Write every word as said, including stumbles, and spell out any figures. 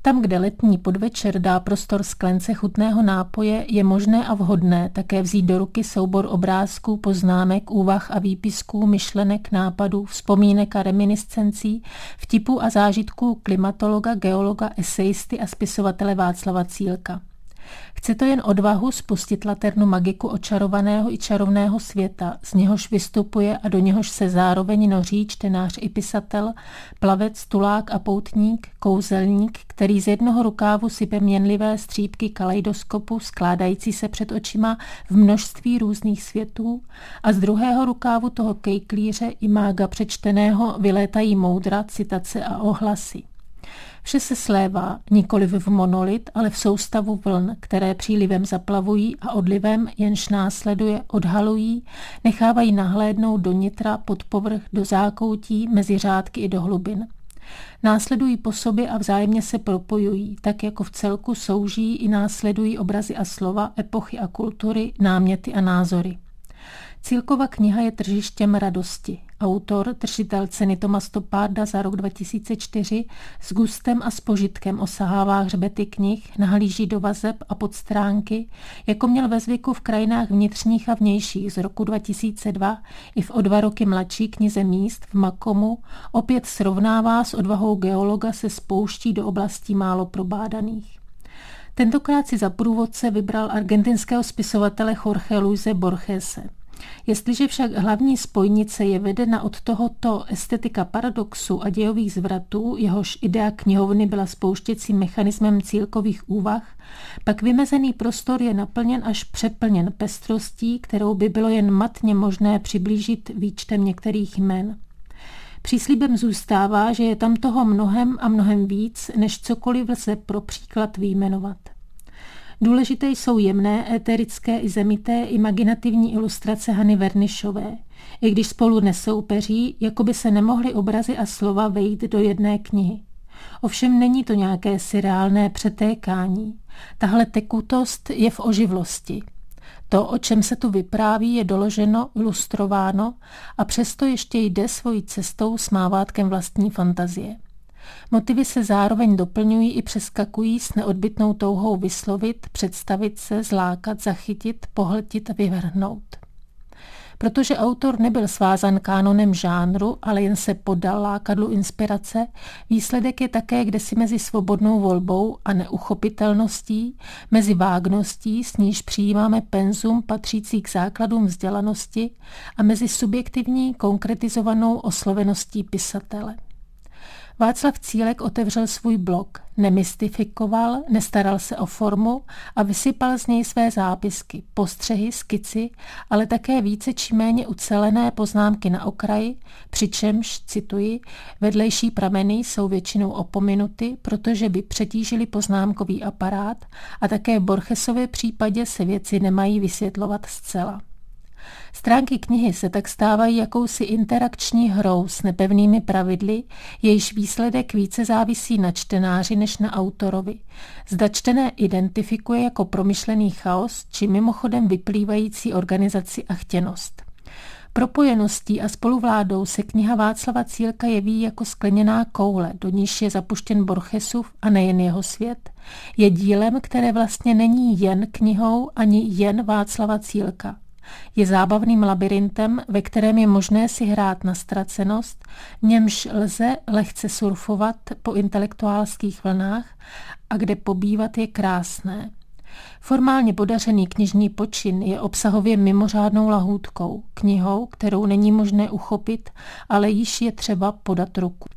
Tam, kde letní podvečer dá prostor sklence chutného nápoje, je možné a vhodné také vzít do ruky soubor obrázků, poznámek, úvah a výpisků, myšlenek, nápadů, vzpomínek a reminiscencí, vtipů a zážitků klimatologa, geologa, esejisty a spisovatele Václava Cílka. Chce to jen odvahu spustit laternu magiku očarovaného i čarovného světa, z něhož vystupuje a do něhož se zároveň noří čtenář i pisatel, plavec, tulák a poutník, kouzelník, který z jednoho rukávu sype měnlivé střípky kaleidoskopu skládající se před očima v množství různých světů a z druhého rukávu toho kejklíře i mága přečteného vylétají moudra, citace a ohlasy. Vše se slévá nikoliv v monolit, ale v soustavu vln, které přílivem zaplavují a odlivem, jenž následuje, odhalují, nechávají nahlédnout do nitra, pod povrch, do zákoutí, mezi řádky i do hlubin. Následují po sobě a vzájemně se propojují, tak jako v celku soužijí i následují obrazy a slova, epochy a kultury, náměty a názory. Cílkova kniha je tržištěm radosti. Autor, držitel ceny Thomas Toparda za rok dva tisíce čtyři, s gustem a s požitkem osahává hřbety knih, nahlíží do vazeb a podstránky, jako měl ve zvyku v krajinách vnitřních a vnějších z roku dva tisíce dva i v o dva roky mladší knize Míst v Makomu, opět srovnává s odvahou geologa se spouští do oblastí málo probádaných. Tentokrát si za průvodce vybral argentinského spisovatele Jorge Luise Borgese. Jestliže však hlavní spojnice je vedena od tohoto estetika paradoxu a dějových zvratů, jehož idea knihovny byla spouštěcím mechanismem Cílkových úvah, pak vymezený prostor je naplněn až přeplněn pestrostí, kterou by bylo jen matně možné přiblížit výčtem některých jmen. Příslibem zůstává, že je tam toho mnohem a mnohem víc, než cokoliv lze pro příklad vyjmenovat. Důležité jsou jemné, éterické i zemité imaginativní ilustrace Hany Vernišové, i když spolu nesoupeří, jako by se nemohly obrazy a slova vejít do jedné knihy. Ovšem není to nějaké surreálné přetékání. Tahle tekutost je v oživlosti. To, o čem se tu vypráví, je doloženo, ilustrováno a přesto ještě jde svojí cestou s mávátkem vlastní fantazie. Motivy se zároveň doplňují i přeskakují s neodbytnou touhou vyslovit, představit se, zlákat, zachytit, pohltit a vyvrhnout. Protože autor nebyl svázan kánonem žánru, ale jen se podal lákadlu inspirace, výsledek je také kdesi mezi svobodnou volbou a neuchopitelností, mezi vágností, s níž přijímáme penzum patřící k základům vzdělanosti a mezi subjektivní konkretizovanou osloveností pisatele. Václav Cílek otevřel svůj blog, nemystifikoval, nestaral se o formu a vysypal z něj své zápisky, postřehy, skici, ale také více či méně ucelené poznámky na okraji, přičemž, cituji, vedlejší prameny jsou většinou opominuty, protože by přetížili poznámkový aparát a také v Borgesově případě se věci nemají vysvětlovat zcela. Stránky knihy se tak stávají jakousi interakční hrou s nepevnými pravidly, jejíž výsledek více závisí na čtenáři než na autorovi. Zda čtené identifikuje jako promyšlený chaos či mimochodem vyplývající organizaci a chtěnost. Propojeností a spoluvládou se kniha Václava Cílka jeví jako skleněná koule, do níž je zapuštěn Borgesův a nejen jeho svět. Je dílem, které vlastně není jen knihou ani jen Václava Cílka. Je zábavným labirintem, ve kterém je možné si hrát na ztracenost, v němž lze lehce surfovat po intelektuálských vlnách a kde pobývat je krásné. Formálně podařený knižní počin je obsahově mimořádnou lahůdkou, knihou, kterou není možné uchopit, ale již je třeba podat ruku.